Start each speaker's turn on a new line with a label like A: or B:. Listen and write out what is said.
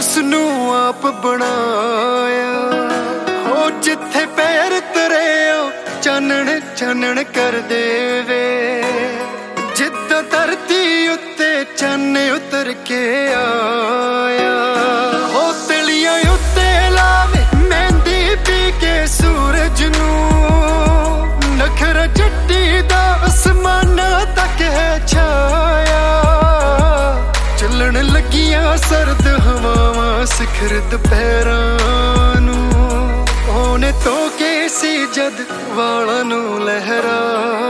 A: उसनू आप बनाया। हो जिथे पैर तरे चानण चानण कर देवे, जिद्दां धरती उत्ते चन्न उतर के आया। हो तलियां उत्ते लावे मेहंदी पी के सूरज नू, नखरा जट्टी दा आसमाना तक है छाया। चलन लगियां सर्द हवावां सिखर दुपहरां नू, ओने तो के सी जद वालां नू लहरा।